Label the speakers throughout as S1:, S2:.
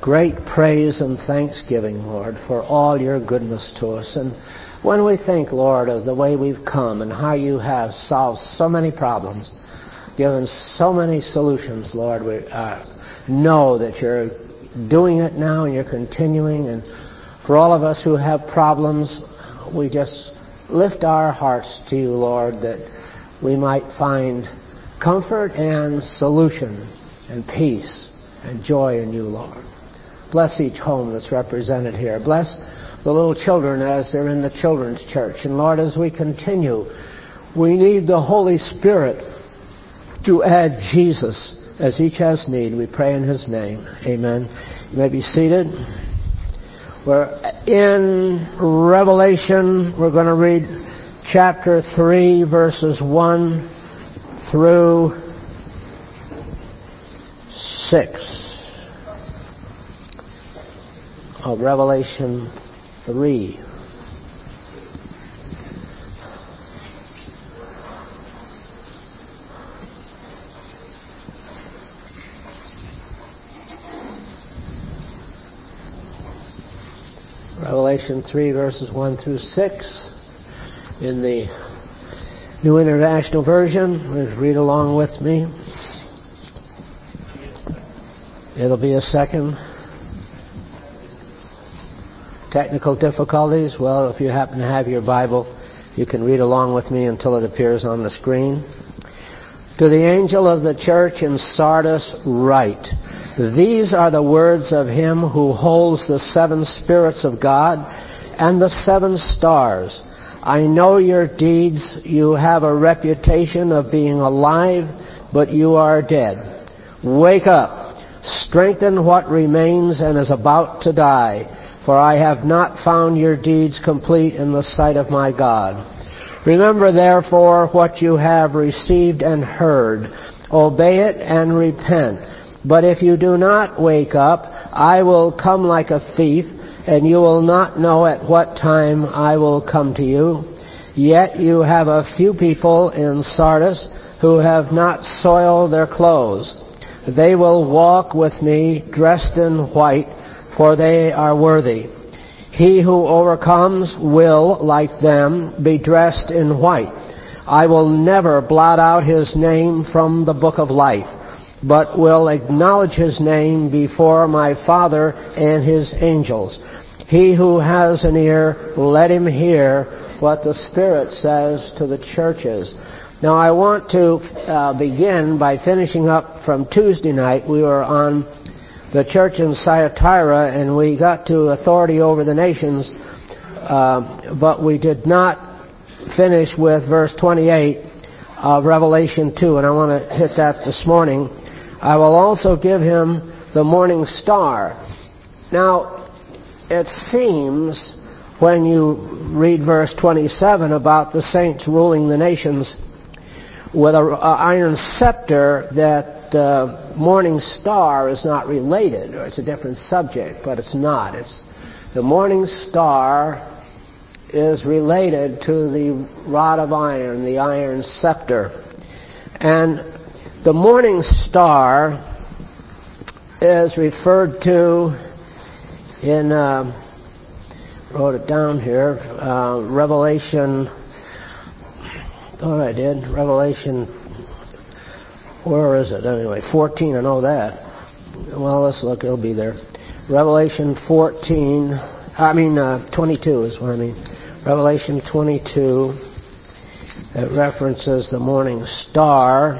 S1: great praise and thanksgiving, Lord, for all your goodness to us. And when we think, Lord, of the way we've come and how you have solved so many problems, given so many solutions, Lord, we know that you're doing it now and you're continuing. And for all of us who have problems, we just lift our hearts to you, Lord, that we might find comfort and solution and peace and joy in you, Lord. Bless each home that's represented here. Bless the little children as they're in the children's church. And Lord, as we continue, we need the Holy Spirit to add Jesus as each has need. We pray in his name. Amen. You may be seated. We're in Revelation. We're going to read chapter 3, verses 1 through 6. Of Revelation 3. Revelation 3, verses 1 through 6 in the New International Version. Please read along with me. It'll be a second. Technical difficulties? Well, if you happen to have your Bible, you can read along with me until it appears on the screen. To the angel of the church in Sardis write, these are the words of him who holds the 7 spirits of God and the 7 stars. I know your deeds. You have a reputation of being alive, but you are dead. Wake up. Strengthen what remains and is about to die. For I have not found your deeds complete in the sight of my God. Remember therefore what you have received and heard. Obey it and repent. But if you do not wake up, I will come like a thief, and you will not know at what time I will come to you. Yet you have a few people in Sardis who have not soiled their clothes. They will walk with me dressed in white, for they are worthy. He who overcomes will, like them, be dressed in white. I will never blot out his name from the book of life, but will acknowledge his name before my Father and his angels. He who has an ear, let him hear what the Spirit says to the churches. Now I want to begin by finishing up from Tuesday night. We were on the church in Thyatira, and we got to authority over the nations, but we did not finish with verse 28 of Revelation 2, and I want to hit that this morning. I will also give him the morning star. Now, it seems when you read verse 27 about the saints ruling the nations with an iron scepter, that morning star is not related, or it's a different subject, but it's not. The morning star is related to the rod of iron, the iron scepter. And the morning star is referred to in, wrote it down here, Revelation, thought I did, Revelation, where is it anyway? 14, I know that. Well, let's look, it'll be there. Revelation 22 is what I mean. Revelation 22, it references the morning star.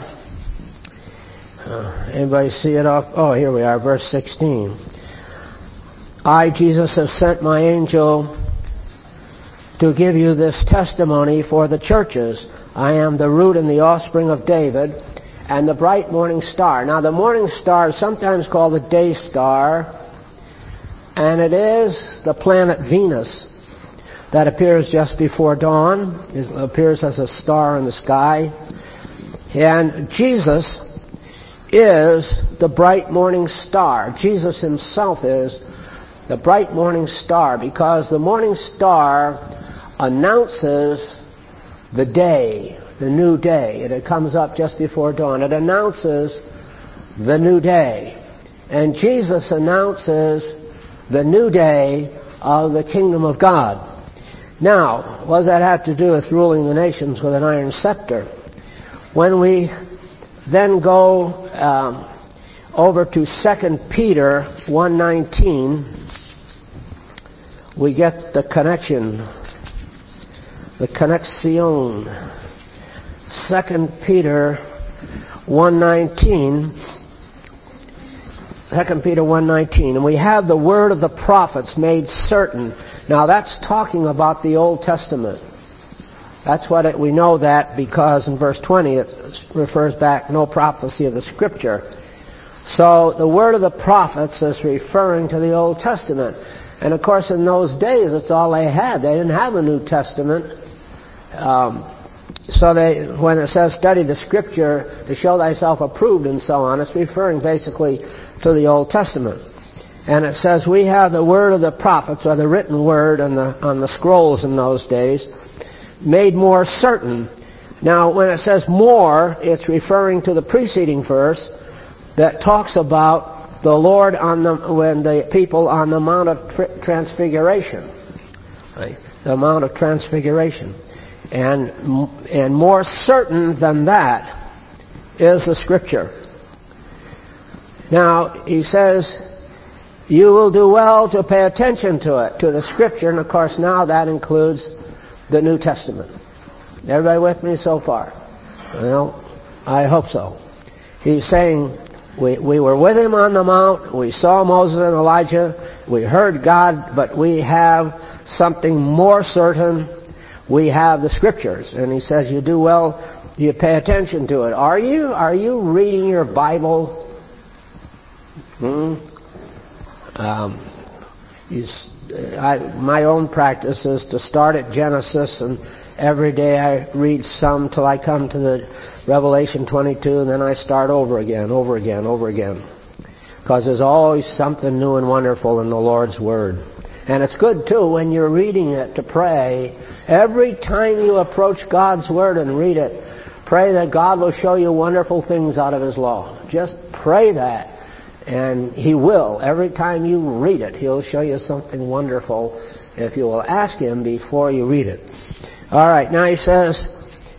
S1: Anybody see it off? Oh, here we are, verse 16. I, Jesus, have sent my angel to give you this testimony for the churches. I am the root and the offspring of David, and the bright morning star. Now, the morning star is sometimes called the day star, and it is the planet Venus that appears just before dawn. It appears as a star in the sky. And Jesus is the bright morning star. Jesus himself is the bright morning star, because the morning star announces the day, the new day. It comes up just before dawn. It announces the new day. And Jesus announces the new day of the kingdom of God. Now, what does that have to do with ruling the nations with an iron scepter? When we then go over to 2 Peter 1:19, we get the connection, the connexion. 2 Peter 1:19, and we have the word of the prophets made certain. Now that's talking about the Old Testament. That's what we know that because in verse 20 it refers back, no prophecy of the Scripture. So the word of the prophets is referring to the Old Testament. And of course in those days it's all they had. They didn't have a New Testament. So when it says study the Scripture to show thyself approved and so on, it's referring basically to the Old Testament. And it says we have the word of the prophets, or the written word on the scrolls in those days, made more certain. Now when it says more, it's referring to the preceding verse that talks about the Lord when the people on the Mount of Transfiguration. Right? The Mount of Transfiguration. And more certain than that is the Scripture. Now, he says, you will do well to pay attention to it, to the Scripture, and of course now that includes the New Testament. Everybody with me so far? Well, I hope so. He's saying, we were with him on the mount, we saw Moses and Elijah, we heard God, but we have something more certain. We have the Scriptures, and he says you do well, you pay attention to it. Are you reading your Bible? My own practice is to start at Genesis, and every day I read some till I come to the Revelation 22, and then I start over again. Because there's always something new and wonderful in the Lord's Word. And it's good, too, when you're reading it to pray. Every time you approach God's Word and read it, pray that God will show you wonderful things out of His law. Just pray that. And He will. Every time you read it, He'll show you something wonderful if you will ask Him before you read it. All right, now he says,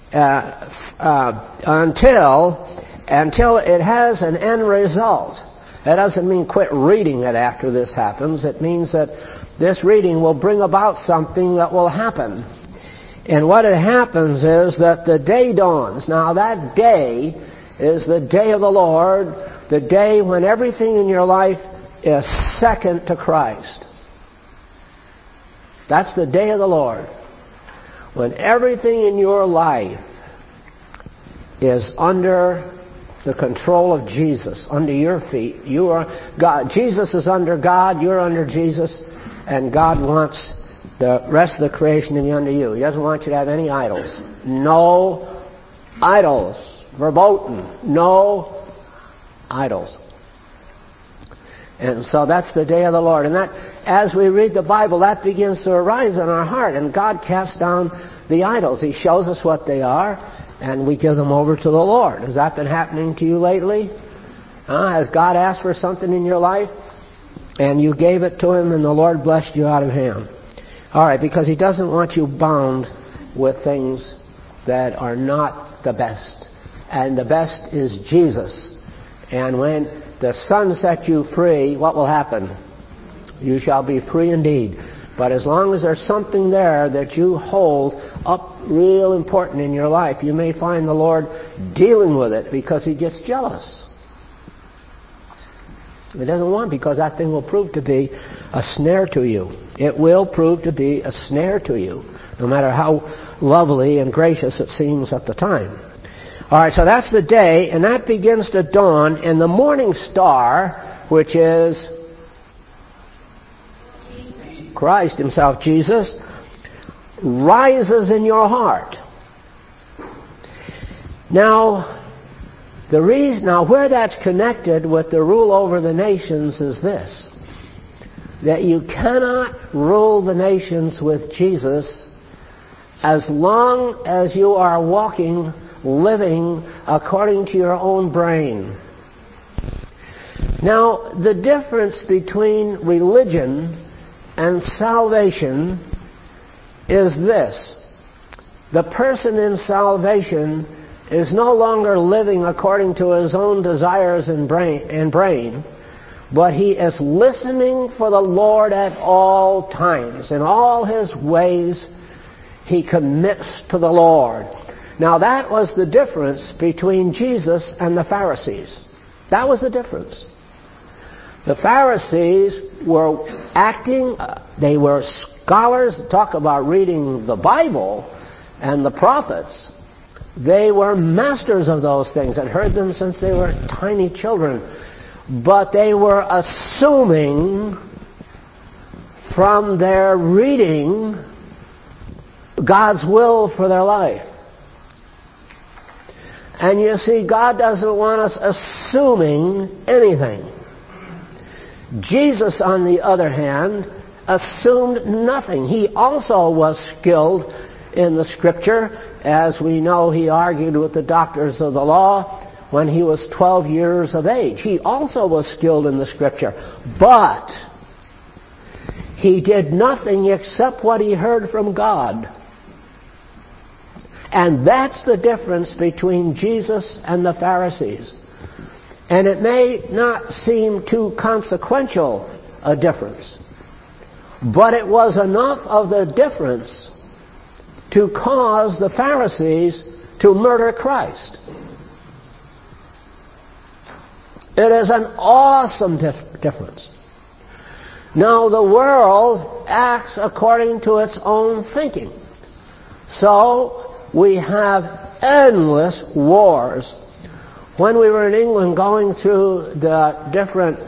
S1: until it has an end result. That doesn't mean quit reading it after this happens. It means that this reading will bring about something that will happen. And what it happens is that the day dawns. Now that day is the day of the Lord, the day when everything in your life is second to Christ. That's the day of the Lord. When everything in your life is under the control of Jesus, under your feet. You are God. Jesus is under God, you're under Jesus, and God wants the rest of the creation to be under you. He doesn't want you to have any idols. No idols. Verboten. No idols. And so that's the day of the Lord. And that, as we read the Bible, that begins to arise in our heart. And God casts down the idols. He shows us what they are, and we give them over to the Lord. Has that been happening to you lately? Has God asked for something in your life, and you gave it to Him, and the Lord blessed you out of hand? All right, because He doesn't want you bound with things that are not the best. And the best is Jesus. And when the Son sets you free, what will happen? You shall be free indeed. But as long as there's something there that you hold up real important in your life, you may find the Lord dealing with it because He gets jealous. He doesn't want, because that thing will prove to be a snare to you. It will prove to be a snare to you, no matter how lovely and gracious it seems at the time. All right, so that's the day, and that begins to dawn, and the morning star, which is Christ Himself, Jesus, rises in your heart. Now, where that's connected with the rule over the nations is this: that you cannot rule the nations with Jesus as long as you are living according to your own brain. Now, the difference between religion and salvation is this. The person in salvation is no longer living according to his own desires and brain, but he is listening for the Lord at all times. In all his ways, he commits to the Lord. Now, that was the difference between Jesus and the Pharisees. That was the difference. The Pharisees were acting, they were scholars, talk about reading the Bible and the prophets. They were masters of those things and heard them since they were tiny children. But they were assuming from their reading God's will for their life. And you see, God doesn't want us assuming anything. Jesus, on the other hand, assumed nothing. He also was skilled in the Scripture. As we know, he argued with the doctors of the law when he was 12 years of age. He also was skilled in the Scripture. But he did nothing except what he heard from God. And that's the difference between Jesus and the Pharisees. And it may not seem too consequential a difference, but it was enough of the difference to cause the Pharisees to murder Christ. It is an awesome difference. Now, the world acts according to its own thinking. So, we have endless wars. When we were in England going through the different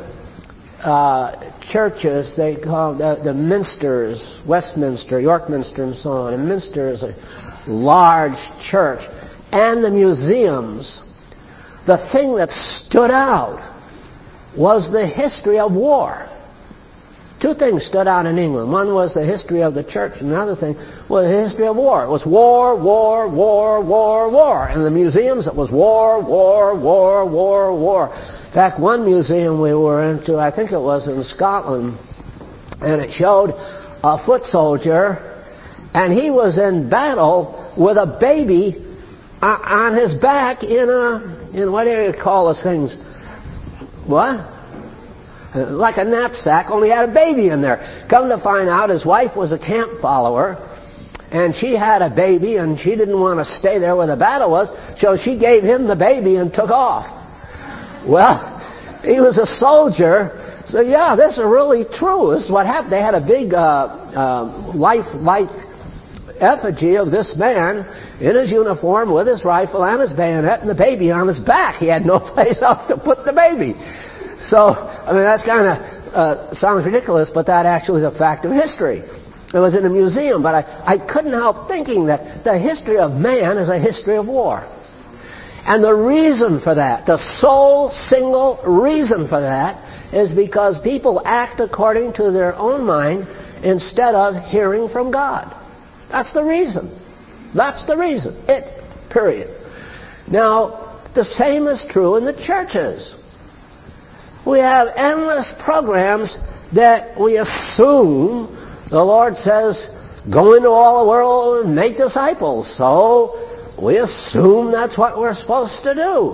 S1: churches, they call the Minsters, Westminster, York Minster, and so on. And Minster is a large church. And the museums. The thing that stood out was the history of war. Two things stood out in England. One was the history of the church, and the other thing was the history of war. It was war, war, war, war, war. In the museums, it was war, war, war, war, war. In fact, one museum we were into, I think it was in Scotland, and it showed a foot soldier, and he was in battle with a baby on his back in what do you call those things? What? Like a knapsack, only had a baby in there. Come to find out, his wife was a camp follower, and she had a baby, and she didn't want to stay there where the battle was, so she gave him the baby and took off. Well, he was a soldier, so yeah, this is really true. This is what happened. They had a big lifelike effigy of this man in his uniform with his rifle and his bayonet and the baby on his back. He had no place else to put the baby. So, I mean, that's kind of sounds ridiculous, but that actually is a fact of history. It was in a museum, but I couldn't help thinking that the history of man is a history of war. And the reason for that, the sole single reason for that, is because people act according to their own mind instead of hearing from God. That's the reason. That's the reason. Period. Now, the same is true in the churches. We have endless programs that we assume the Lord says, go into all the world and make disciples. So we assume that's what we're supposed to do.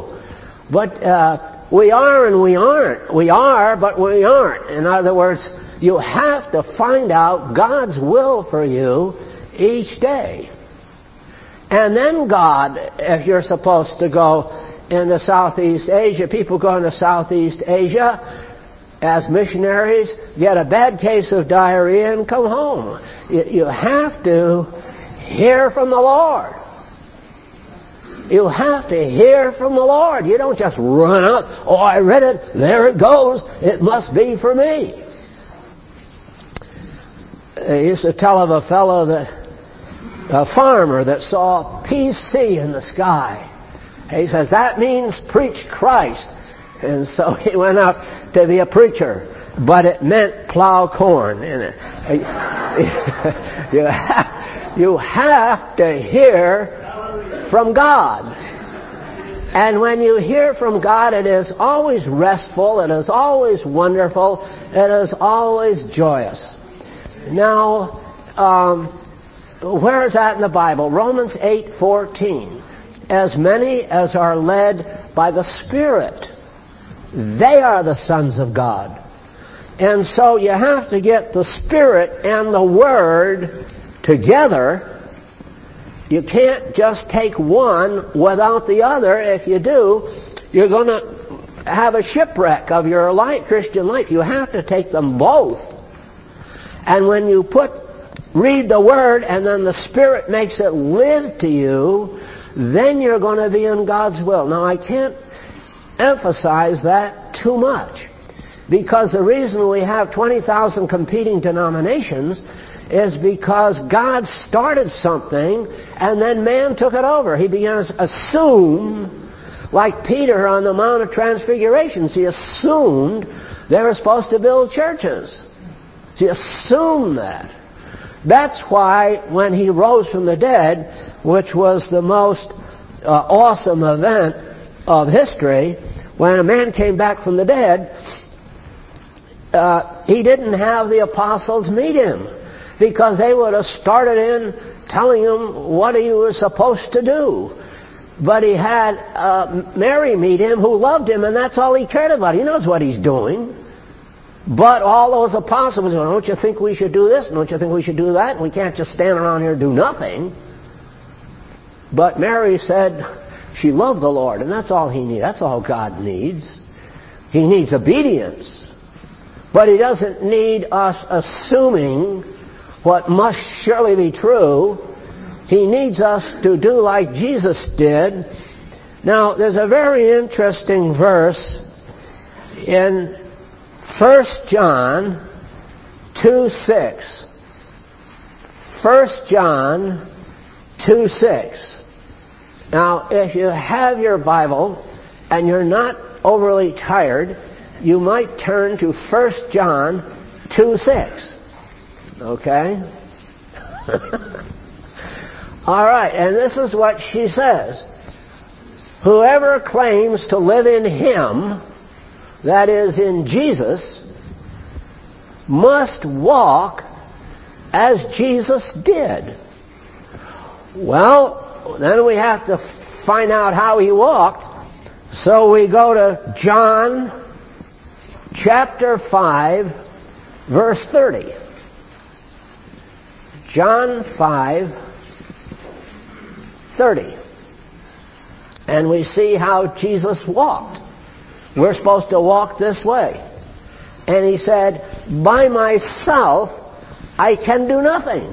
S1: But we are and we aren't. We are, but we aren't. In other words, you have to find out God's will for you each day. And then God, if you're supposed to go into Southeast Asia, people go into Southeast Asia as missionaries, get a bad case of diarrhea and come home. You have to hear from the Lord. You have to hear from the Lord. You don't just run out, oh, I read it, there it goes, it must be for me. They used to tell of a fellow a farmer that saw PC in the sky. He says, that means preach Christ. And so he went out to be a preacher. But it meant plow corn. And you have to hear from God. And when you hear from God, it is always restful, it is always wonderful, it is always joyous. Now, where is that in the Bible? Romans 8:14. As many as are led by the Spirit, they are the sons of God. And so you have to get the Spirit and the Word together. You can't just take one without the other. If you do, you're going to have a shipwreck of your Christian life. You have to take them both. And when you read the Word and then the Spirit makes it live to you, then you're going to be in God's will. Now, I can't emphasize that too much, because the reason we have 20,000 competing denominations is because God started something and then man took it over. He began to assume, like Peter on the Mount of Transfiguration. He assumed they were supposed to build churches. He assumed that. That's why when he rose from the dead, which was the most awesome event of history, when a man came back from the dead, he didn't have the apostles meet him, because they would have started in telling him what he was supposed to do. But he had Mary meet him, who loved him, and that's all he cared about. He knows what he's doing. But all those apostles were, don't you think we should do this? Don't you think we should do that? We can't just stand around here and do nothing. But Mary said she loved the Lord, and that's all he needs. That's all God needs. He needs obedience. But he doesn't need us assuming what must surely be true. He needs us to do like Jesus did. Now, there's a very interesting verse in 1 John 2:6. 1 John 2:6. Now, if you have your Bible and you're not overly tired, you might turn to 1 John 2:6. Okay? All right, and this is what she says. Whoever claims to live in Him, that is, in Jesus, must walk as Jesus did. Well, then we have to find out how He walked. So we go to John chapter 5, verse 30. John 5:30. And we see how Jesus walked. We're supposed to walk this way. And He said, by myself I can do nothing.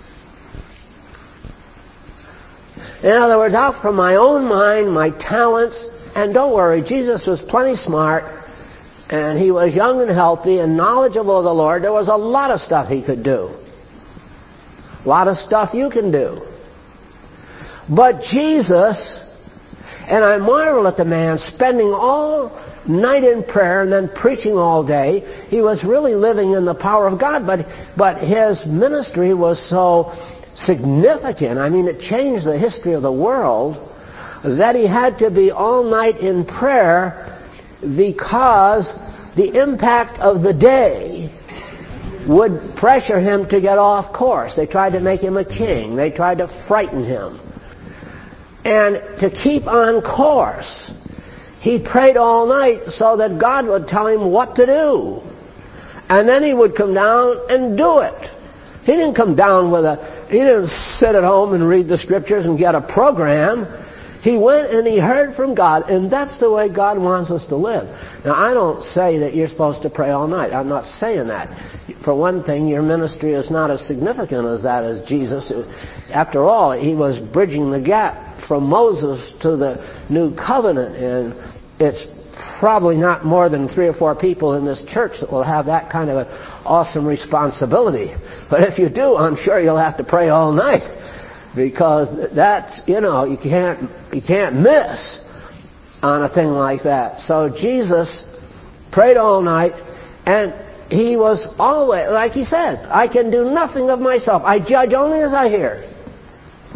S1: In other words, out from my own mind, my talents, and don't worry, Jesus was plenty smart, and He was young and healthy and knowledgeable of the Lord. There was a lot of stuff He could do. A lot of stuff you can do. But Jesus, and I marvel at the man spending all night in prayer and then preaching all day. He was really living in the power of God, but his ministry was so significant. I mean, it changed the history of the world, that he had to be all night in prayer because the impact of the day would pressure him to get off course. They tried to make him a king. They tried to frighten him. And to keep on course, he prayed all night so that God would tell him what to do. And then he would come down and do it. He didn't come down he didn't sit at home and read the scriptures and get a program. He went and he heard from God, and that's the way God wants us to live. Now, I don't say that you're supposed to pray all night. I'm not saying that. For one thing, your ministry is not as significant as that as Jesus. After all, He was bridging the gap from Moses to the New Covenant, and it's probably not more than 3 or 4 people in this church that will have that kind of an awesome responsibility. But if you do, I'm sure you'll have to pray all night, because that's, you can't miss on a thing like that. So Jesus prayed all night, and He was always, like He says, I can do nothing of myself. I judge only as I hear.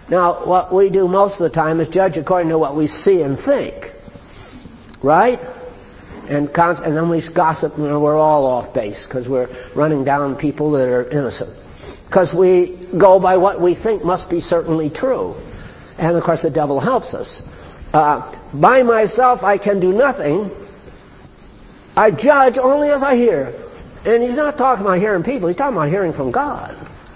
S1: Now, what we do most of the time is judge according to what we see and think. Right? And then we gossip, and we're all off base because we're running down people that are innocent. Because we go by what we think must be certainly true. And, of course, the devil helps us. By myself I can do nothing. I judge only as I hear. And he's not talking about hearing people. He's talking about hearing from God.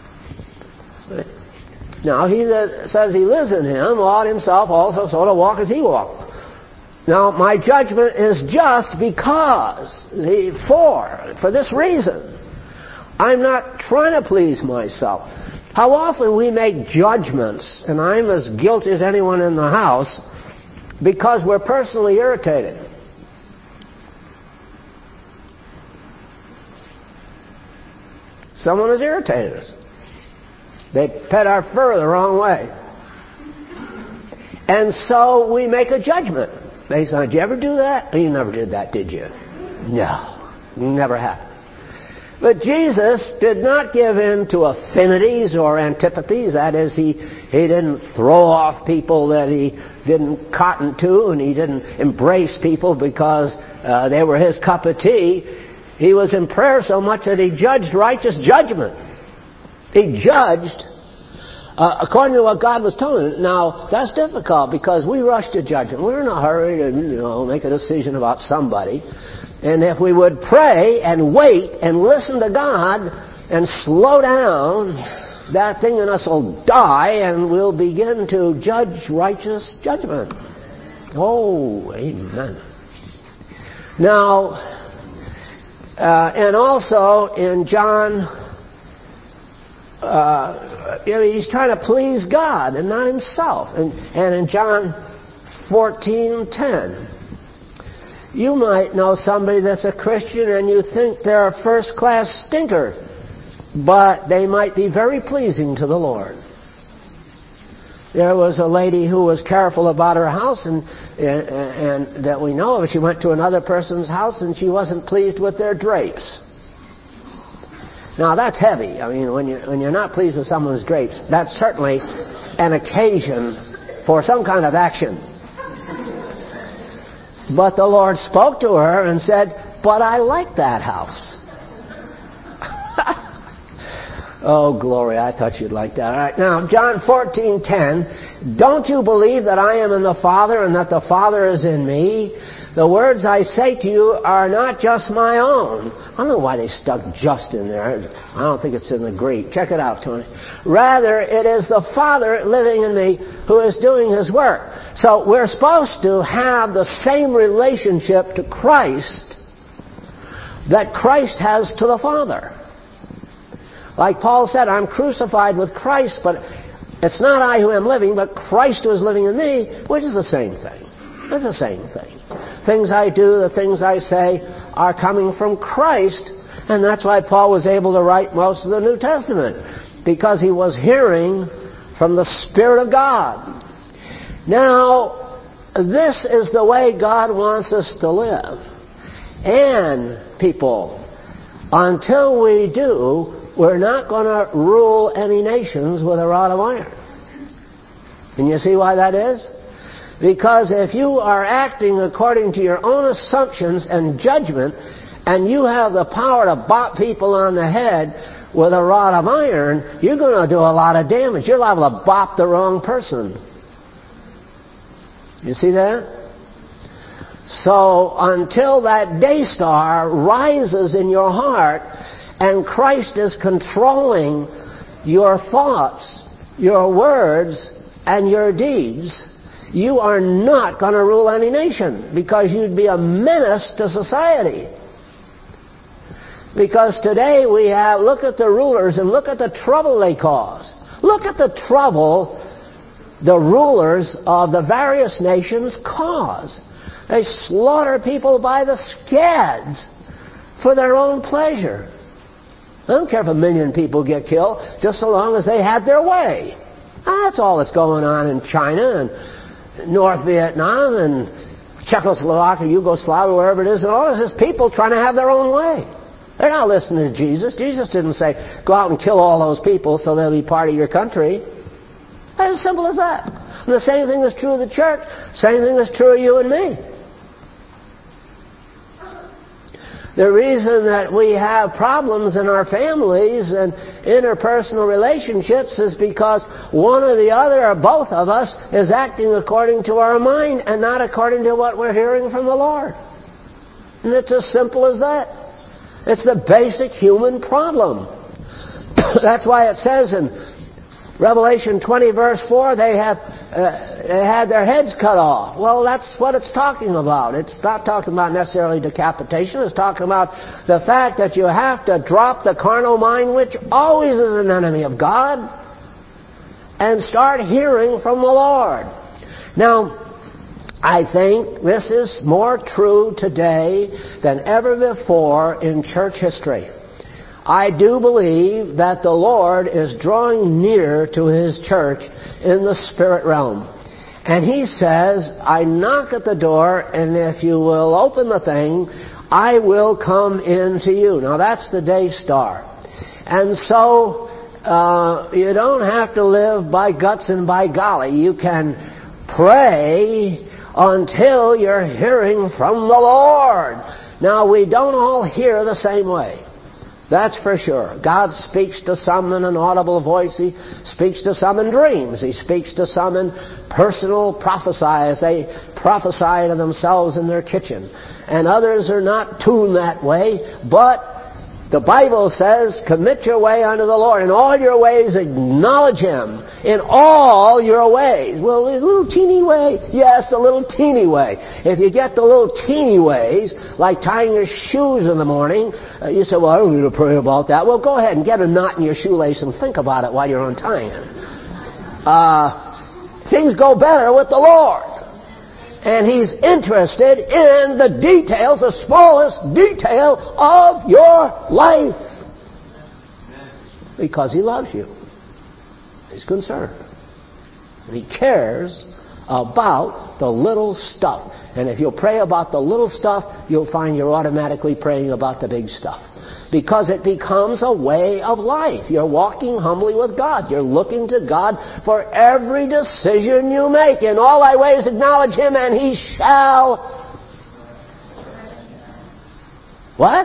S1: Now, he that says he lives in him ought himself also so to walk as he walked. Now, my judgment is just because, for this reason, I'm not trying to please myself. How often we make judgments, and I'm as guilty as anyone in the house, because we're personally irritated. Someone has irritated us. They pet our fur the wrong way. And so we make a judgment based on, did you ever do that? You never did that, did you? No, never happened. But Jesus did not give in to affinities or antipathies. That is, he didn't throw off people that he didn't cotton to, and he didn't embrace people because they were his cup of tea. He was in prayer so much that he judged righteous judgment. He judged according to what God was telling him. Now, that's difficult because we rush to judgment. We're in a hurry to, make a decision about somebody. And if we would pray and wait and listen to God and slow down, that thing in us will die and we'll begin to judge righteous judgment. Oh, amen. Now, and also in John, he's trying to please God and not himself. And in John 14:10, you might know somebody that's a Christian and you think they're a first-class stinker, but they might be very pleasing to the Lord. There was a lady who was careful about her house, and that we know of. She went to another person's house and she wasn't pleased with their drapes. Now that's heavy. I mean, when you're not pleased with someone's drapes, that's certainly an occasion for some kind of action. But the Lord spoke to her and said, "But I like that house." Oh, glory, I thought you'd like that. All right, now, John 14:10, don't you believe that I am in the Father and that the Father is in me? The words I say to you are not just my own. I don't know why they stuck just in there. I don't think it's in the Greek. Check it out, Tony. Rather, it is the Father living in me who is doing his work. So we're supposed to have the same relationship to Christ that Christ has to the Father. Like Paul said, I'm crucified with Christ, but it's not I who am living, but Christ who is living in me, which is the same thing. It's the same thing. Things I do, the things I say, are coming from Christ, and that's why Paul was able to write most of the New Testament, because he was hearing from the Spirit of God. Now, this is the way God wants us to live. And, people, until we do, we're not going to rule any nations with a rod of iron. Can you see why that is? Because if you are acting according to your own assumptions and judgment, and you have the power to bop people on the head with a rod of iron, you're going to do a lot of damage. You're liable to bop the wrong person. You see that? So until that day star rises in your heart and Christ is controlling your thoughts, your words, and your deeds, you are not going to rule any nation, because you'd be a menace to society. Because today we have, look at the rulers and look at the trouble they cause. Look at the trouble the rulers of the various nations cause. They slaughter people by the scads for their own pleasure. I don't care if 1 million people get killed, just so long as they had their way. That's all that's going on in China and North Vietnam and Czechoslovakia, Yugoslavia, wherever it is, and all this is people trying to have their own way. They're not listening to Jesus. Jesus didn't say, go out and kill all those people so they'll be part of your country. They As simple as that. And the same thing is true of the church. Same thing is true of you and me. The reason that we have problems in our families and interpersonal relationships is because one or the other or both of us is acting according to our mind and not according to what we're hearing from the Lord. And it's as simple as that. It's the basic human problem. That's why it says in Revelation 20 verse 4, they had their heads cut off. Well, that's what it's talking about. It's not talking about necessarily decapitation. It's talking about the fact that you have to drop the carnal mind, which always is an enemy of God, and start hearing from the Lord. Now, I think this is more true today than ever before in church history. I do believe that the Lord is drawing near to His church in the spirit realm. And He says, I knock at the door, and if you will open the thing, I will come into you. Now that's the day star. And so you don't have to live by guts and by golly. You can pray until you're hearing from the Lord. Now we don't all hear the same way. That's for sure. God speaks to some in an audible voice. He speaks to some in dreams. He speaks to some in personal prophecy as they prophesy to themselves in their kitchen. And others are not tuned that way. But the Bible says, commit your way unto the Lord. In all your ways acknowledge Him. In all your ways. Well, a little teeny way. Yes, a little teeny way. If you get the little teeny ways, like tying your shoes in the morning, you say, well, I don't need to pray about that. Well, go ahead and get a knot in your shoelace and think about it while you're untying it. Things go better with the Lord. And He's interested in the details, the smallest detail of your life. Because He loves you. He's concerned. And He cares about the little stuff. And if you'll pray about the little stuff, you'll find you're automatically praying about the big stuff. Because it becomes a way of life. You're walking humbly with God. You're looking to God for every decision you make. In all thy ways acknowledge Him, and He shall... What?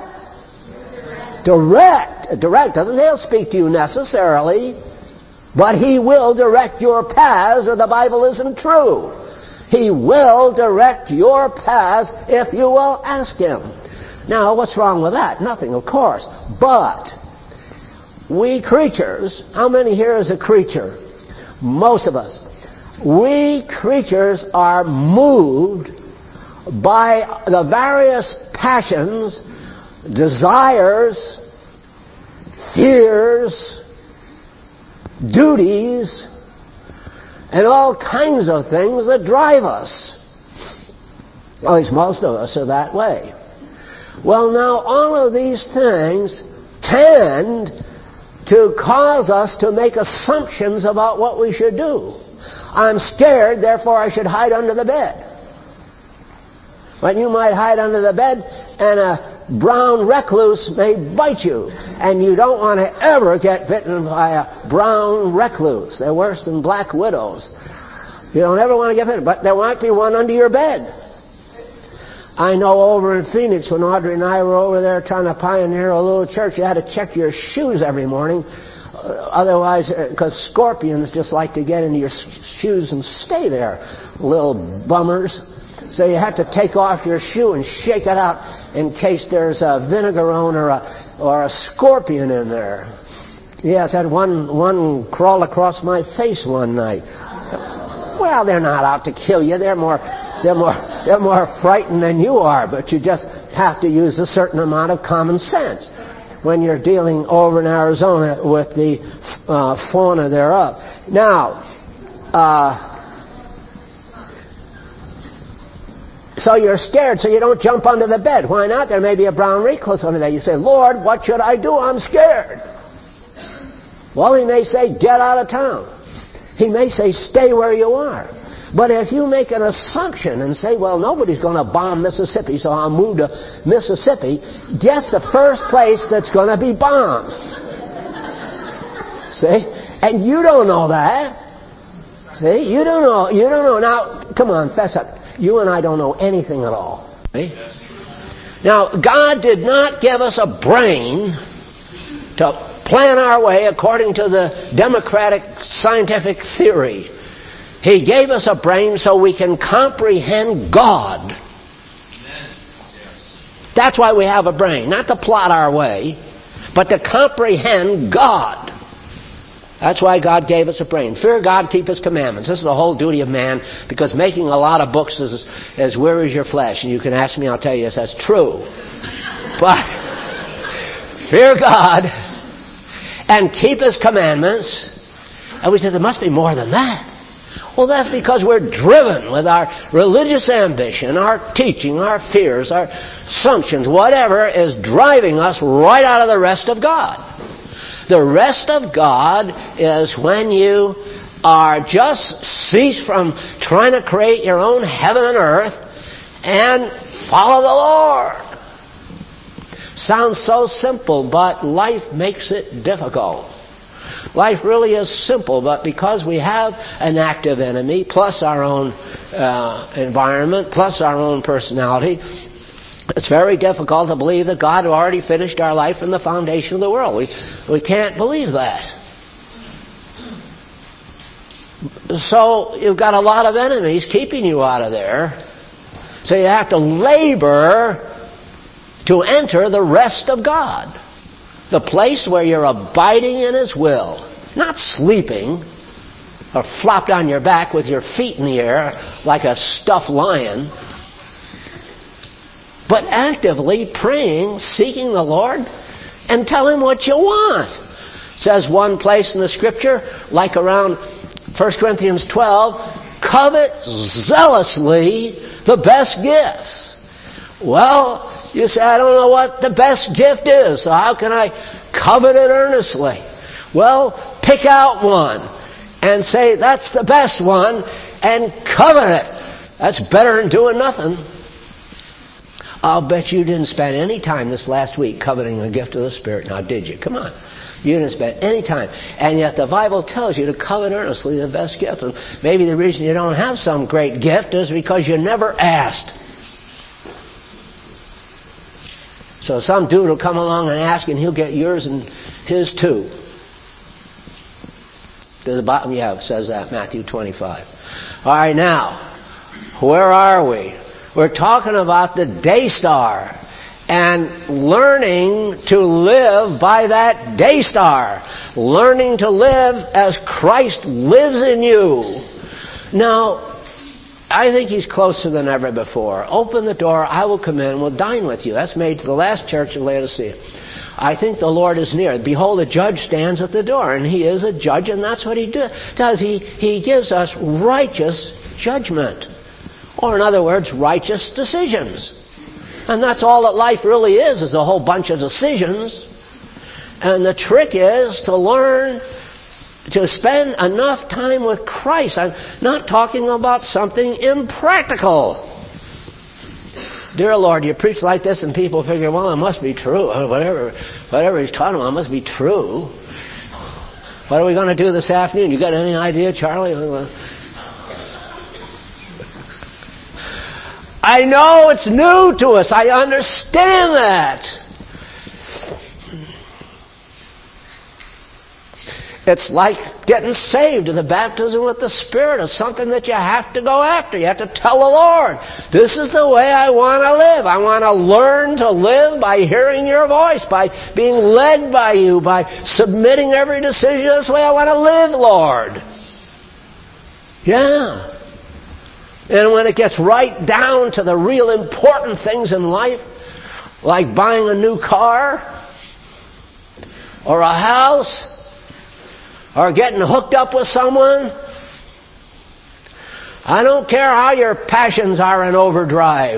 S1: Direct. Direct. Doesn't He'll speak to you necessarily, but He will direct your paths, or the Bible isn't true. He will direct your paths if you will ask Him. Now, what's wrong with that? Nothing, of course. But we creatures, how many here is a creature? Most of us. We creatures are moved by the various passions, desires, fears, duties, and all kinds of things that drive us. At least most of us are that way. Well, now, all of these things tend to cause us to make assumptions about what we should do. I'm scared, therefore I should hide under the bed. But you might hide under the bed, and a brown recluse may bite you. And you don't want to ever get bitten by a brown recluse. They're worse than black widows. You don't ever want to get bitten, but there might be one under your bed. I know over in Phoenix, when Audrey and I were over there trying to pioneer a little church, you had to check your shoes every morning. Otherwise, because scorpions just like to get into your shoes and stay there, little bummers. So you have to take off your shoe and shake it out in case there's a vinegarone or a scorpion in there. Yes, I had one crawl across my face one night. Well, they're not out to kill you. They're more frightened than you are, but you just have to use a certain amount of common sense when you're dealing over in Arizona with the fauna thereof. Now, so you're scared, so you don't jump under the bed. Why not? There may be a brown recluse under there. You say, Lord, what should I do? I'm scared. Well, He may say, get out of town. He may say, stay where you are. But if you make an assumption and say, well, nobody's going to bomb Mississippi, so I'll move to Mississippi, guess the first place that's going to be bombed. See? And you don't know that. See, you don't know. Now, come on, fess up. You and I don't know anything at all. See? Now, God did not give us a brain to plan our way according to the democratic scientific theory. He gave us a brain so we can comprehend God. That's why we have a brain. Not to plot our way, but to comprehend God. That's why God gave us a brain. Fear God, keep His commandments. This is the whole duty of man, because making a lot of books is as weary as your flesh. And you can ask me, I'll tell you yes, that's true. But fear God and keep His commandments. And we said, there must be more than that. Well, that's because we're driven with our religious ambition, our teaching, our fears, our assumptions, whatever is driving us right out of the rest of God. The rest of God is when you are just cease from trying to create your own heaven and earth and follow the Lord. Sounds so simple, but life makes it difficult. Life really is simple, but because we have an active enemy, plus our own environment, plus our own personality, it's very difficult to believe that God already finished our life from the foundation of the world. We can't believe that. So you've got a lot of enemies keeping you out of there. So you have to labor to enter the rest of God. The place where you're abiding in His will. Not sleeping or flopped on your back with your feet in the air like a stuffed lion. But actively praying, seeking the Lord, and tell Him what you want. Says one place in the Scripture, like around 1 Corinthians 12, covet zealously the best gifts. Well, you say, I don't know what the best gift is, so how can I covet it earnestly? Well, pick out one and say, that's the best one, and covet it. That's better than doing nothing. I'll bet you didn't spend any time this last week coveting a gift of the Spirit. Now, did you? Come on. You didn't spend any time. And yet the Bible tells you to covet earnestly the best gift. And maybe the reason you don't have some great gift is because you never asked. So some dude will come along and ask, and he'll get yours and his too. To the bottom, it says that, Matthew 25. All right, now, where are we? We're talking about the day star and learning to live by that day star. Learning to live as Christ lives in you. Now, I think He's closer than ever before. Open the door, I will come in, and we'll dine with you. That's made to the last church of Laodicea. I think the Lord is near. Behold, a judge stands at the door, and He is a judge, and that's what He does. He gives us righteous judgment. Or in other words, righteous decisions. And that's all that life really is a whole bunch of decisions. And the trick is to learn to spend enough time with Christ. I'm not talking about something impractical. Dear Lord, you preach like this and people figure, well, it must be true. Whatever He's talking about must be true. What are we going to do this afternoon? You got any idea, Charlie? I know it's new to us. I understand that. It's like getting saved. The baptism with the Spirit is something that you have to go after. You have to tell the Lord, this is the way I want to live. I want to learn to live by hearing your voice, by being led by you, by submitting every decision. This way I want to live, Lord. Yeah. And when it gets right down to the real important things in life, like buying a new car, or a house, or getting hooked up with someone, I don't care how your passions are in overdrive.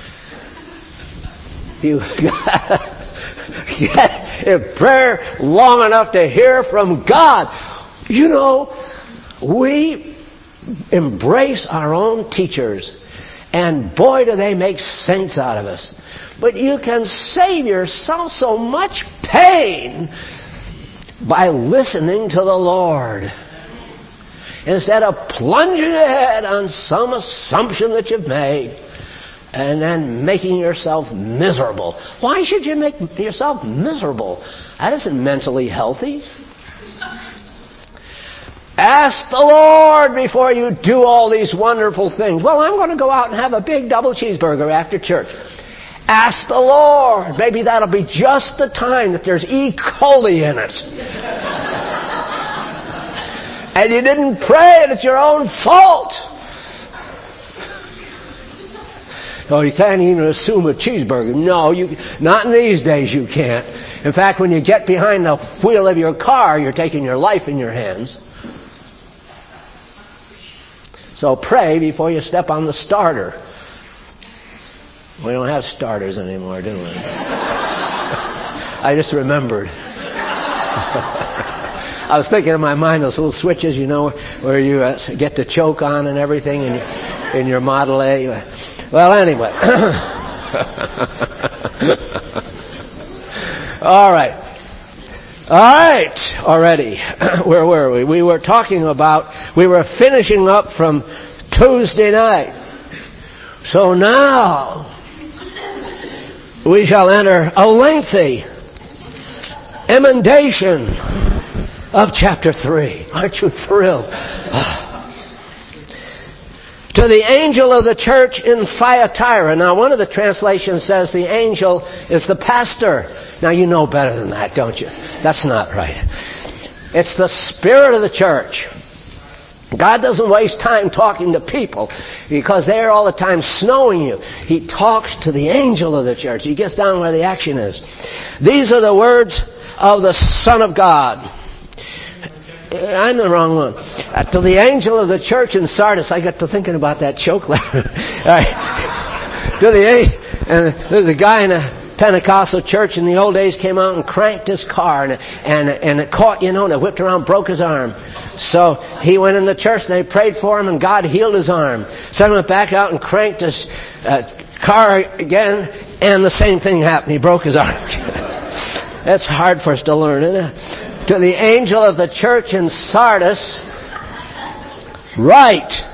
S1: You got to get in prayer long enough to hear from God. You know, we embrace our own teachers, and boy do they make saints out of us. But you can save yourself so much pain by listening to the Lord. instead of plunging ahead on some assumption that you've made and then making yourself miserable. Why should you make yourself miserable? That isn't mentally healthy. Ask the Lord before you do all these wonderful things. Well, I'm going to go out and have a big double cheeseburger after church. Ask the Lord. Maybe that'll be just the time that there's E. coli in it. And you didn't pray and it's your own fault. Oh, you can't even assume a cheeseburger. No, not in these days you can't. In fact, when you get behind the wheel of your car, you're taking your life in your hands. So pray before you step on the starter. We don't have starters anymore, do we? I just remembered. I was thinking in my mind those little switches, where you get to choke on and everything in your Model A. Well, anyway. All right. Already. Where were we? We were finishing up from Tuesday night. So now we shall enter a lengthy emendation of chapter 3. Aren't you thrilled? To the angel of the church in Thyatira. Now, one of the translations says the angel is the pastor. Now, you know better than that, don't you? That's not right. It's the spirit of the church. God doesn't waste time talking to people because they're all the time snowing you. He talks to the angel of the church. He gets down where the action is. These are the words of the Son of God. I'm the wrong one. To the angel of the church in Sardis. I got to thinking about that choke letter. And there's a guy in a Pentecostal church in the old days came out and cranked his car and it caught, and it whipped around, broke his arm. So he went in the church, they prayed for him, and God healed his arm. So he went back out and cranked his car again, and the same thing happened. He broke his arm. That's hard for us to learn, isn't it? To the angel of the church in Sardis, write,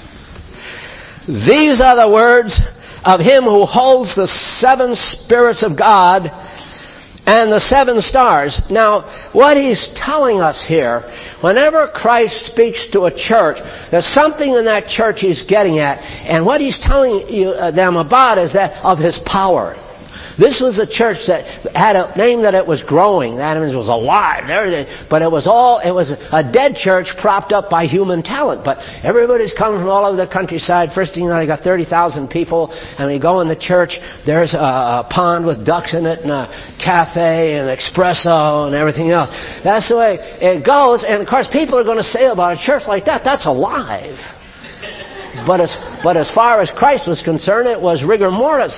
S1: these are the words of him who holds the 7 spirits of God and the 7 stars. Now, what he's telling us here, whenever Christ speaks to a church, there's something in that church he's getting at, and what he's telling them about is that of his power. This was a church that had a name that it was growing. That means it was alive. But it was a dead church propped up by human talent. But everybody's coming from all over the countryside. First thing you know, they got 30,000 people. And when you go in the church, there's a pond with ducks in it and a cafe and espresso and everything else. That's the way it goes. And of course, people are going to say about a church like that, that's alive. But as far as Christ was concerned, it was rigor mortis.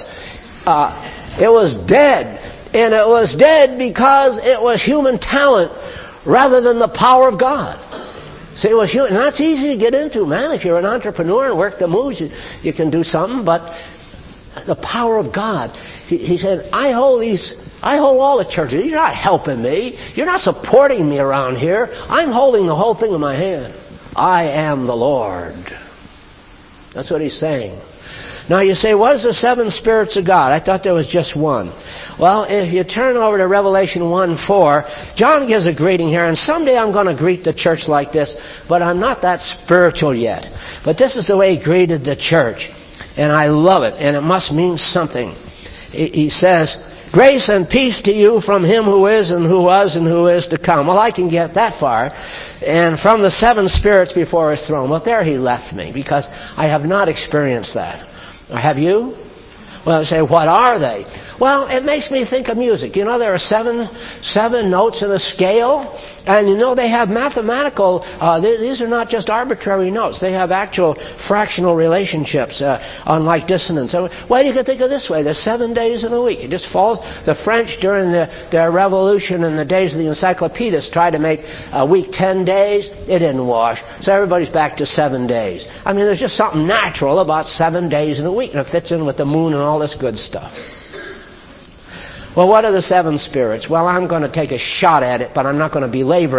S1: It was dead. And it was dead because it was human talent rather than the power of God. See, it was human. And that's easy to get into, man. If you're an entrepreneur and work the moves, you can do something. But the power of God. He said, I hold all the churches. You're not helping me. You're not supporting me around here. I'm holding the whole thing in my hand. I am the Lord. That's what he's saying. Now you say, what is the 7 spirits of God? I thought there was just one. Well, if you turn over to Revelation 1:4, John gives a greeting here, and someday I'm going to greet the church like this, but I'm not that spiritual yet. But this is the way he greeted the church, and I love it, and it must mean something. He says, grace and peace to you from him who is and who was and who is to come. Well, I can get that far. And from the 7 spirits before his throne. Well, there he left me, because I have not experienced that. Have you? Well, I say, what are they? Well, it makes me think of music. There are seven notes in a scale, and they have mathematical, these are not just arbitrary notes. They have actual fractional relationships, unlike dissonance. So, well, you can think of it this way. There's 7 days in a week. It just falls. The French, during their revolution in the days of the encyclopedists, tried to make a week 10 days. It didn't wash. So everybody's back to 7 days. I mean, there's just something natural about 7 days in a week, and it fits in with the moon and all this good stuff. Well, what are the 7 spirits? Well, I'm going to take a shot at it, but I'm not going to belabor it.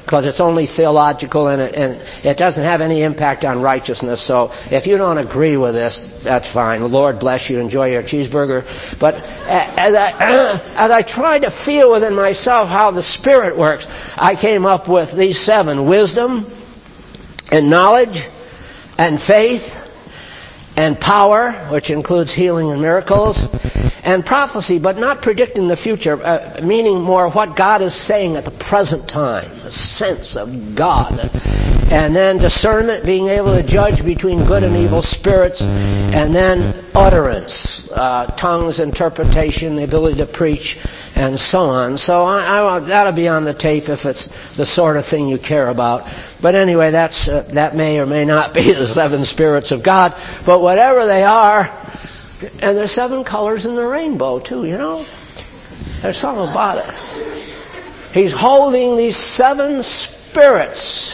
S1: because it's only theological and it doesn't have any impact on righteousness. So if you don't agree with this, that's fine. The Lord bless you. Enjoy your cheeseburger. But as I tried to feel within myself how the Spirit works, I came up with these 7: wisdom and knowledge and faith and power, which includes healing and miracles, and prophecy, but not predicting the future, meaning more what God is saying at the present time, the sense of God. And then discernment, being able to judge between good and evil spirits, and then utterance, tongues, interpretation, the ability to preach, and so on. So that'll be on the tape if it's the sort of thing you care about. But anyway, that may or may not be the 7 spirits of God. But whatever they are, and there's 7 colors in the rainbow too, you know. There's something about it. He's holding these 7 spirits.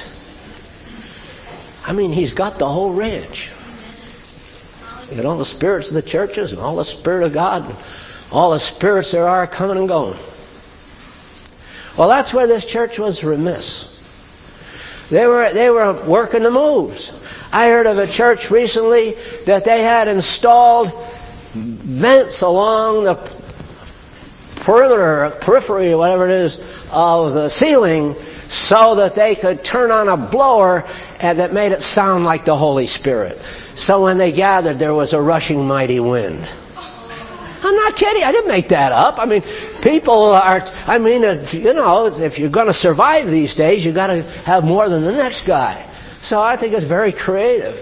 S1: I mean, he's got the whole ranch. You know, the spirits of the churches and all the Spirit of God, all the spirits there are coming and going. Well, that's where this church was remiss. They were working the moves. I heard of a church recently that they had installed vents along the periphery, or whatever it is, of the ceiling so that they could turn on a blower and that made it sound like the Holy Spirit. So when they gathered, there was a rushing mighty wind. I'm not kidding. I didn't make that up. I mean, people are, if you're going to survive these days, you've got to have more than the next guy. So I think it's very creative.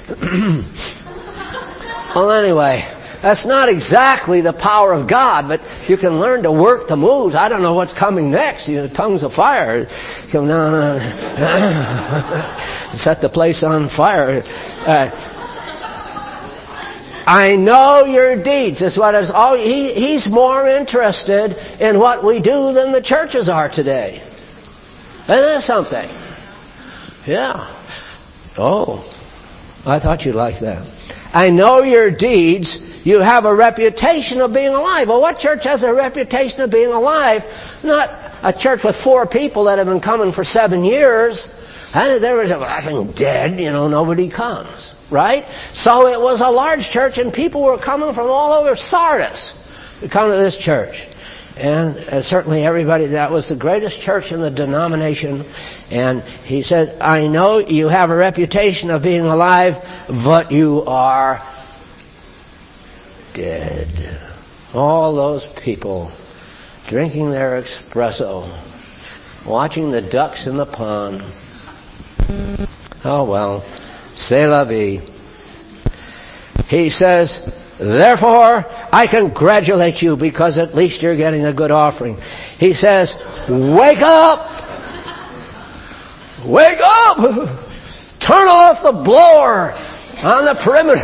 S1: Well, anyway, that's not exactly the power of God, but you can learn to work the moves. I don't know what's coming next. You know, tongues of fire come down, set the place on fire. I know your deeds. Is what is. Oh, he's more interested in what we do than the churches are today. Isn't that something? Yeah. Oh, I thought you'd like that. I know your deeds. You have a reputation of being alive. Well, what church has a reputation of being alive? Not a church with 4 people that have been coming for 7 years. And there was a dead, nobody comes. Right? So it was a large church, and people were coming from all over Sardis to come to this church. And certainly everybody, that was the greatest church in the denomination. And he said, I know you have a reputation of being alive, but you are dead. All those people drinking their espresso, watching the ducks in the pond. Oh well. C'est la vie. He says, therefore, I congratulate you because at least you're getting a good offering. He says, wake up! Wake up! Turn off the blower on the perimeter.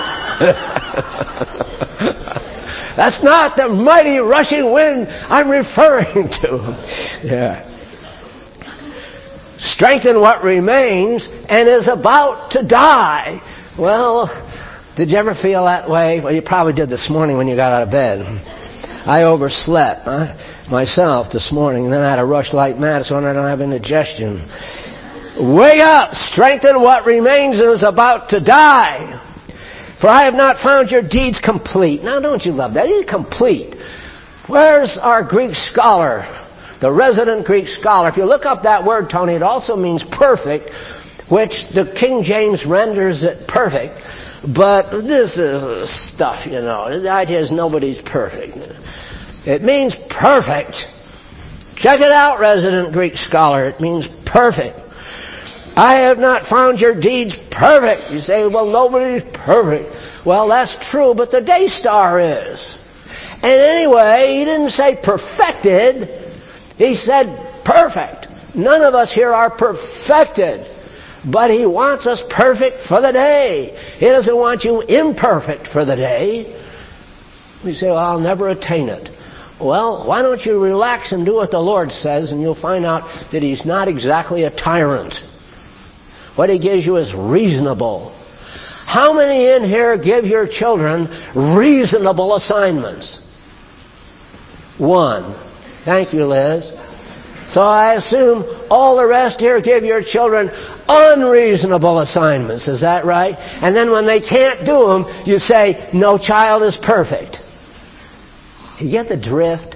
S1: That's not the mighty rushing wind I'm referring to. Yeah. Strengthen what remains and is about to die. Well, did you ever feel that way? Well, you probably did this morning when you got out of bed. I overslept myself this morning, and then I had a Rush Light Madison and I don't have indigestion. Wake up! Strengthen what remains and is about to die. For I have not found your deeds complete. Now, don't you love that? It's complete. Where's our Greek scholar? The resident Greek scholar. If you look up that word, Tony, it also means perfect, which the King James renders it perfect. But this is stuff, The idea is nobody's perfect. It means perfect. Check it out, resident Greek scholar. It means perfect. I have not found your deeds perfect. You say, well, nobody's perfect. Well, that's true, but the day star is. And anyway, he didn't say perfected. He said perfect. None of us here are perfected. But he wants us perfect for the day. He doesn't want you imperfect for the day. You say, well, I'll never attain it. Well, why don't you relax and do what the Lord says, and you'll find out that he's not exactly a tyrant. What he gives you is reasonable. How many in here give your children reasonable assignments? 1. Thank you, Liz. So I assume all the rest here give your children unreasonable assignments. Is that right? And then when they can't do them, you say, no child is perfect. You get the drift?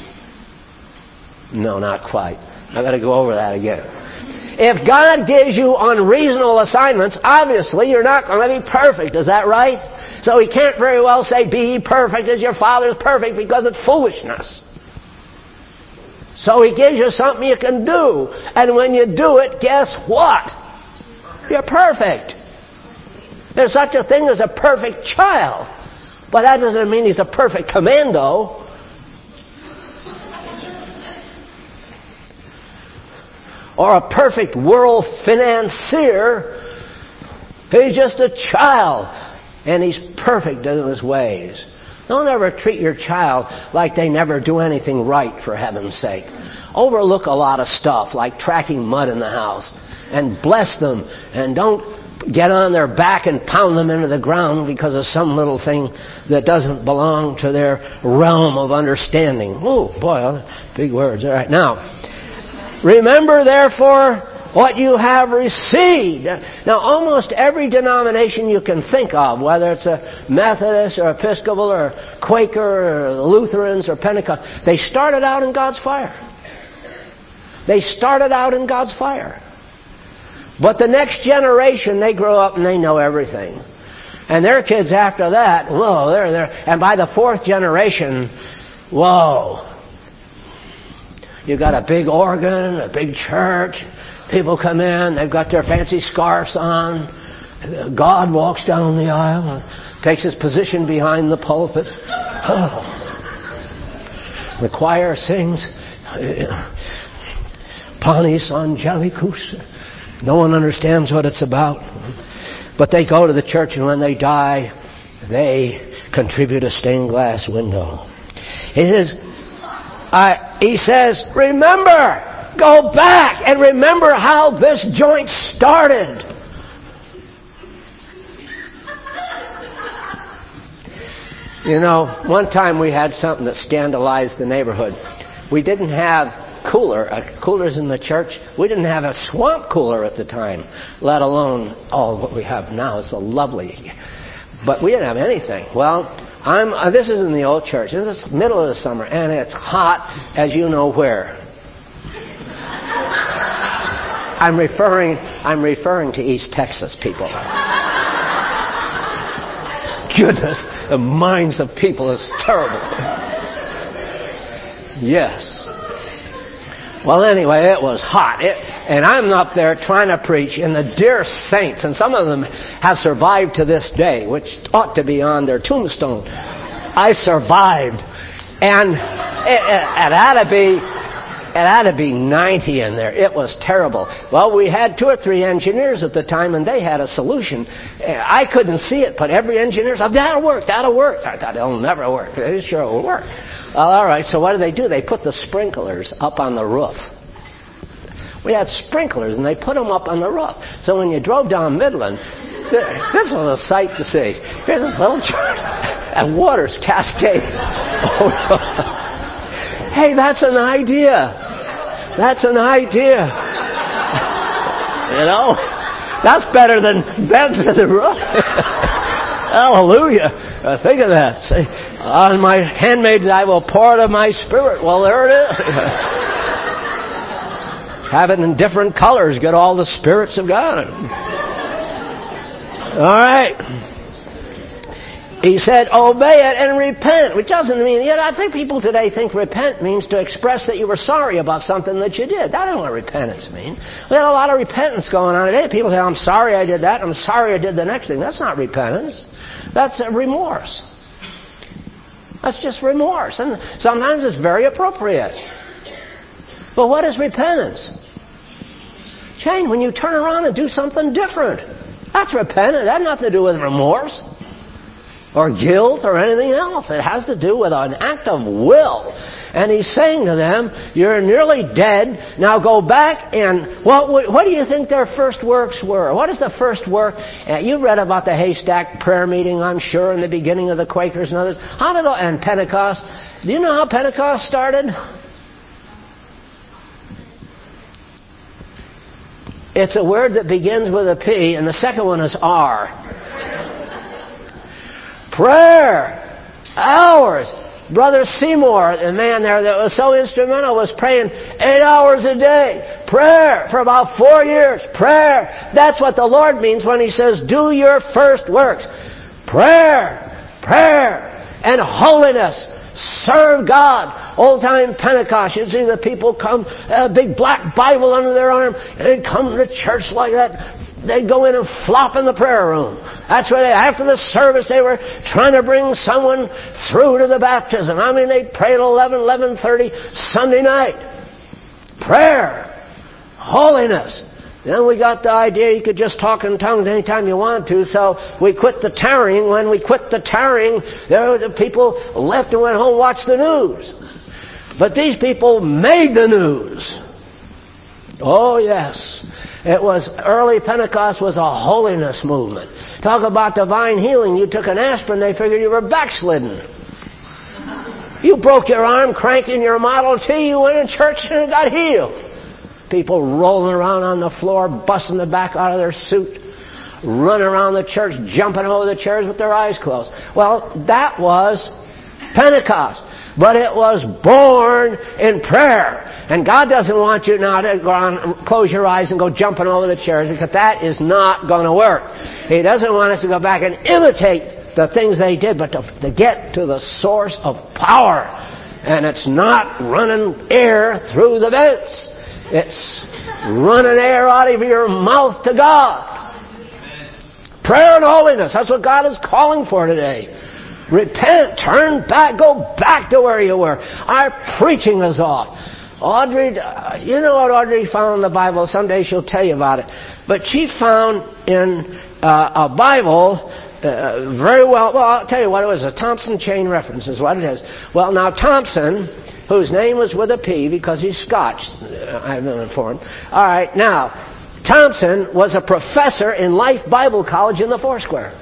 S1: No, not quite. I've got to go over that again. If God gives you unreasonable assignments, obviously you're not going to be perfect. Is that right? So He can't very well say, be ye perfect as your Father is perfect, because it's foolishness. So He gives you something you can do. And when you do it, guess what? You're perfect. There's such a thing as a perfect child. But that doesn't mean he's a perfect commando. Or a perfect world financier. He's just a child. And he's perfect in his ways. Don't ever treat your child like they never do anything right, for heaven's sake. Overlook a lot of stuff, like tracking mud in the house. And bless them. And don't get on their back and pound them into the ground because of some little thing that doesn't belong to their realm of understanding. Oh, boy, big words. All right, now, remember, therefore, what you have received. Now, almost every denomination you can think of, whether it's a Methodist or Episcopal or Quaker or Lutherans or Pentecost, they started out in God's fire. They started out in God's fire. But the next generation, they grow up and they know everything. And their kids after that, whoa, they're there. And by the fourth generation, whoa. You got a big organ, a big church. People come in, they've got their fancy scarves on. God walks down the aisle and takes his position behind the pulpit. Oh. The choir sings, Panis Angelicus. No one understands what it's about. But they go to the church, and when they die, they contribute a stained glass window. He says, remember, go back and remember how this joint started. You know, one time we had something that scandalized the neighborhood. We didn't have coolers in the church. We didn't have a swamp cooler at the time, let alone what we have now. It's lovely. But we didn't have anything. Well, this is in the old church. This is middle of the summer, and it's hot as you know where. I'm referring to East Texas, people. Goodness, the minds of people is terrible. Yes. Well, anyway, it was hot. And I'm up there trying to preach, and the dear saints, and some of them have survived to this day, which ought to be on their tombstone. I survived. And it had to be 90 in there. It was terrible. Well, we had 2 or 3 engineers at the time, and they had a solution. I couldn't see it, but every engineer said, that'll work. I thought, it'll never work. It sure will work. Well, all right, so what do? They put the sprinklers up on the roof. We had sprinklers, and they put them up on the roof. So when you drove down Midland, this was a sight to see. Here's this little church, and water's cascading. Hey, that's an idea. That's an idea. You know? That's better than beds in the roof. Hallelujah. Think of that. Say, on my handmaids I will pour out of my spirit. Well, there it is. Have it in different colors. Get all the spirits of God. All right. He said, obey it and repent, which doesn't mean, I think people today think repent means to express that you were sorry about something that you did. That isn't what repentance means. We have a lot of repentance going on today. People say, I'm sorry I did that. I'm sorry I did the next thing. That's not repentance. That's remorse. That's just remorse. And sometimes it's very appropriate. But what is repentance? Change when you turn around and do something different. That's repentance. That has nothing to do with remorse or guilt or anything else. It has to do with an act of will. And he's saying to them, you're nearly dead. Now go back and what do you think their first works were? What is the first work? You read about the haystack prayer meeting, I'm sure, in the beginning of the Quakers and others. And Pentecost. Do you know how Pentecost started? It's a word that begins with a P, and the second one is R. Prayer. Hours. Brother Seymour, the man there that was so instrumental, was praying 8 hours a day. Prayer for about 4 years. Prayer. That's what the Lord means when He says, do your first works. Prayer. Prayer. And holiness. Serve God. Old-time Pentecost, you'd see the people come, a big black Bible under their arm, and they'd come to church like that. They'd go in and flop in the prayer room. That's where after the service, they were trying to bring someone through to the baptism. I mean, they prayed at 11:30 Sunday night. Prayer. Holiness. Then we got the idea you could just talk in tongues anytime you want to, so we quit the tarrying. When we quit the tarrying, there were the people left and went home and watched the news. But these people made the news. Oh, yes. It was, early Pentecost was a holiness movement. Talk about divine healing. You took an aspirin, they figured you were backslidden. You broke your arm cranking your Model T, you went to church and got healed. People rolling around on the floor, busting the back out of their suit, running around the church, jumping over the chairs with their eyes closed. Well, that was Pentecost. But it was born in prayer. And God doesn't want you now to go on, close your eyes and go jumping over the chairs, because that is not going to work. He doesn't want us to go back and imitate the things they did, but to get to the source of power. And it's not running air through the vents. It's running air out of your mouth to God. Prayer and holiness. That's what God is calling for today. Repent, turn back, go back to where you were. Our preaching is off. Audrey, you know what Audrey found in the Bible? Someday she'll tell you about it. But she found in a Bible very well, I'll tell you what it was, a Thompson chain reference is what it is. Well, now Thompson, whose name was with a P because he's Scotch, I've been informed. All right, now, Thompson was a professor in Life Bible College in the Foursquare.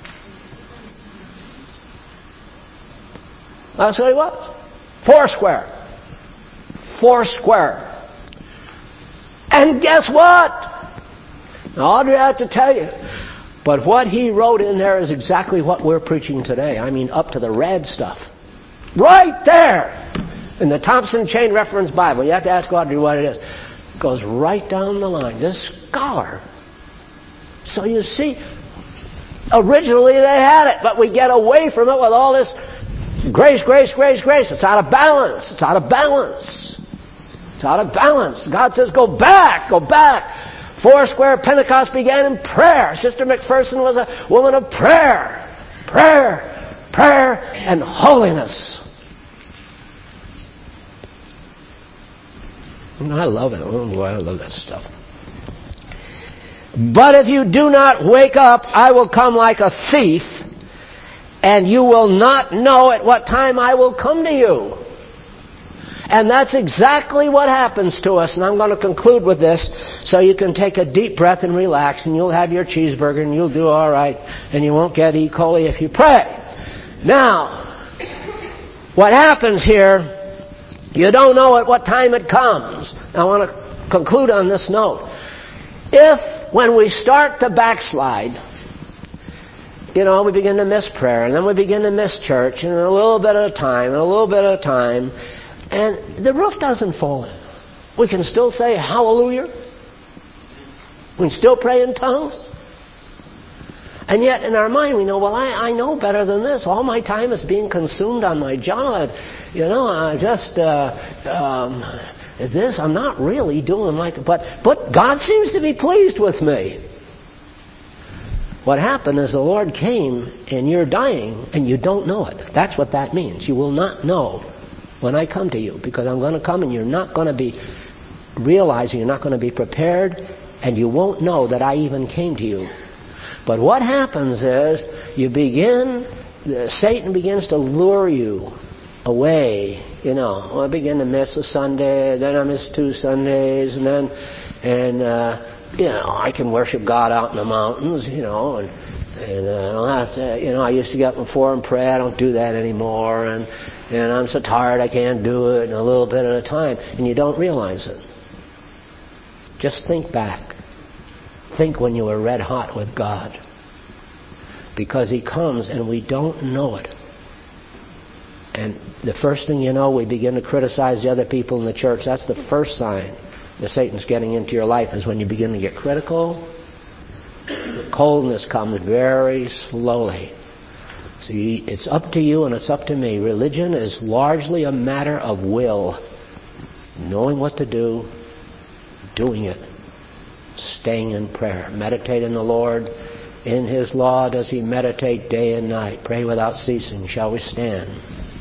S1: That's what he was. Foursquare. Foursquare. And guess what? Now, Audrey, I have to tell you. But what he wrote in there is exactly what we're preaching today. I mean, up to the red stuff. Right there. In the Thompson Chain Reference Bible. You have to ask Audrey what it is. It goes right down the line. This scholar. So you see, originally they had it, but we get away from it with all this grace, grace, grace, grace. It's out of balance. It's out of balance. It's out of balance. God says, go back, go back. Foursquare Pentecost began in prayer. Sister McPherson was a woman of prayer. Prayer, prayer, and holiness. I love it. Oh boy, I love that stuff. But if you do not wake up, I will come like a thief, and you will not know at what time I will come to you. And that's exactly what happens to us. And I'm going to conclude with this so you can take a deep breath and relax, and you'll have your cheeseburger and you'll do all right, and you won't get E. coli if you pray. Now, what happens here, you don't know at what time it comes. I want to conclude on this note. If, when we start to backslide, you know, we begin to miss prayer, and then we begin to miss church, and a little bit at a time, and a little bit at a time, and the roof doesn't fall in. We can still say hallelujah. We can still pray in tongues. And yet in our mind we know, well, I know better than this. All my time is being consumed on my job. You know, I just, is this? I'm not really doing like, but God seems to be pleased with me. What happened is the Lord came and you're dying and you don't know it. That's what that means. You will not know when I come to you, because I'm going to come and you're not going to be realizing, you're not going to be prepared, and you won't know that I even came to you. But what happens is Satan begins to lure you away. You know, I begin to miss a Sunday, then I miss 2 Sundays, and you know, I can worship God out in the mountains, you know, and I don't have to, you know, I used to get up before and pray. I don't do that anymore, and I'm so tired I can't do it, and a little bit at a time, and you don't realize it. Just think back. Think when you were red hot with God. Because He comes and we don't know it. And the first thing you know, we begin to criticize the other people in the church. That's the first sign that Satan's getting into your life, is when you begin to get critical. The coldness comes very slowly. See, it's up to you and it's up to me. Religion is largely a matter of will. Knowing what to do, doing it, staying in prayer. Meditate in the Lord. In His law does he meditate day and night. Pray without ceasing. Shall we stand?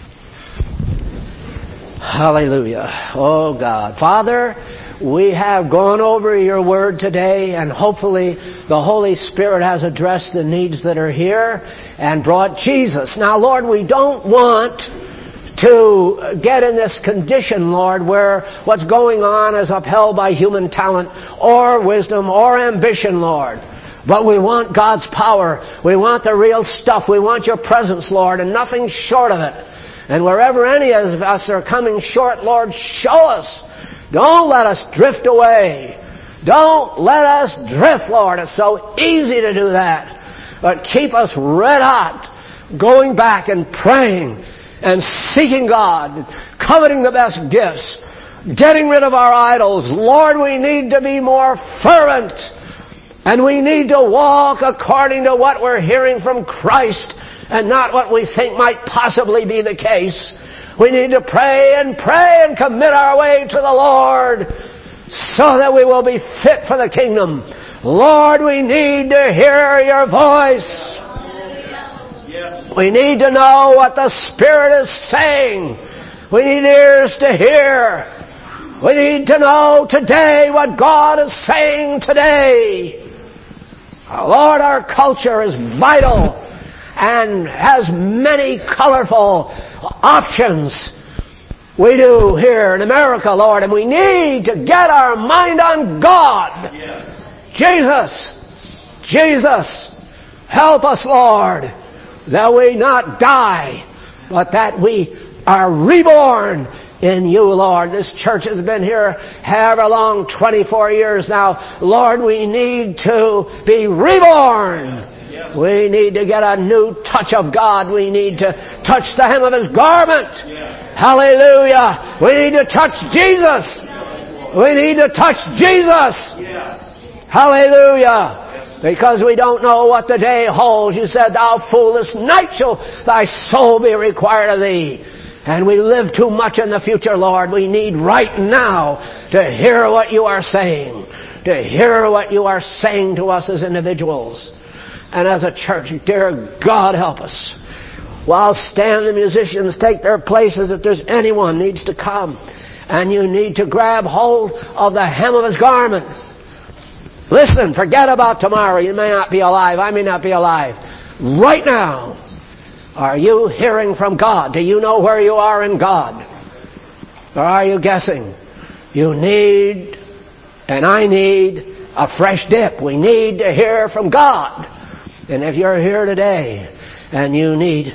S1: Hallelujah. Oh God. Father, we have gone over your word today, and hopefully the Holy Spirit has addressed the needs that are here and brought Jesus. Now, Lord, we don't want to get in this condition, Lord, where what's going on is upheld by human talent or wisdom or ambition, Lord. But we want God's power. We want the real stuff. We want your presence, Lord, and nothing short of it. And wherever any of us are coming short, Lord, show us. Don't let us drift away. Don't let us drift, Lord. It's so easy to do that. But keep us red hot, going back and praying and seeking God, coveting the best gifts, getting rid of our idols. Lord, we need to be more fervent. And we need to walk according to what we're hearing from Christ and not what we think might possibly be the case. We need to pray and commit our way to the Lord so that we will be fit for the kingdom. Lord, we need to hear your voice. We need to know what the Spirit is saying. We need ears to hear. We need to know today what God is saying today. Lord, our culture is vital and has many colorful options. We do here in America, Lord, and we need to get our mind on God. Yes. Jesus, help us, Lord, that we not die, but that we are reborn in you, Lord. This church has been here however long, 24 years now. Lord, we need to be reborn. Yes. We need to get a new touch of God. We need to touch the hem of His garment. Yes. Hallelujah. We need to touch Jesus. Yes. We need to touch Jesus. Yes. Hallelujah. Because we don't know what the day holds. You said, thou fool, this night shall thy soul be required of thee. And we live too much in the future, Lord. We need right now to hear what you are saying. To hear what you are saying to us as individuals. And as a church, dear God, help us. While stand the musicians take their places, if there's anyone needs to come. And you need to grab hold of the hem of his garment. Listen, forget about tomorrow. You may not be alive. I may not be alive. Right now. Are you hearing from God? Do you know where you are in God? Or are you guessing? You need, and I need, a fresh dip. We need to hear from God. And if you're here today and you need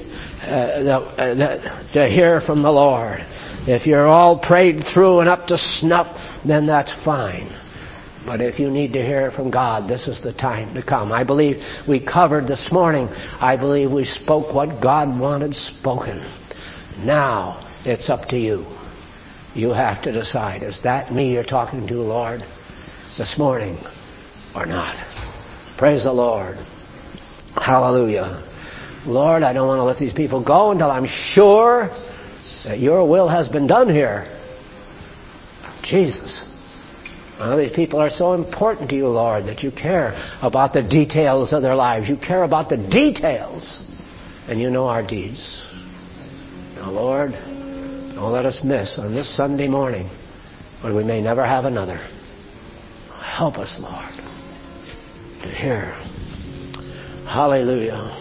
S1: to hear from the Lord, if you're all prayed through and up to snuff, then that's fine. But if you need to hear from God, this is the time to come. I believe we covered this morning. I believe we spoke what God wanted spoken. Now, it's up to you. You have to decide, is that me you're talking to, Lord, this morning or not? Praise the Lord. Hallelujah. Lord, I don't want to let these people go until I'm sure that your will has been done here. Jesus. Well, these people are so important to you, Lord, that you care about the details of their lives. You care about the details. And you know our deeds. Now, Lord, don't let us miss on this Sunday morning when we may never have another. Help us, Lord, to hear. Hallelujah.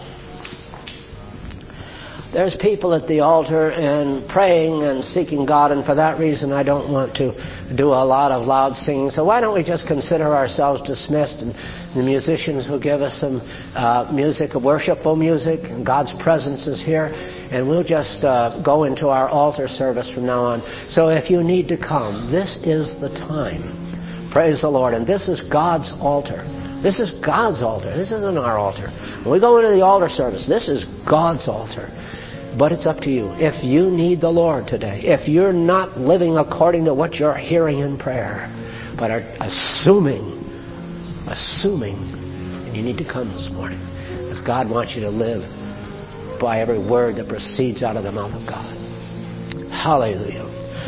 S1: There's people at the altar and praying and seeking God, and for that reason I don't want to do a lot of loud singing. So why don't we just consider ourselves dismissed, and the musicians will give us some music, worshipful music, and God's presence is here, and we'll just go into our altar service from now on. So if you need to come, this is the time. Praise the Lord. And this is God's altar. This is God's altar. This isn't our altar. When we go into the altar service, this is God's altar. But it's up to you. If you need the Lord today, if you're not living according to what you're hearing in prayer, but are assuming, and you need to come this morning, because God wants you to live by every word that proceeds out of the mouth of God. Hallelujah.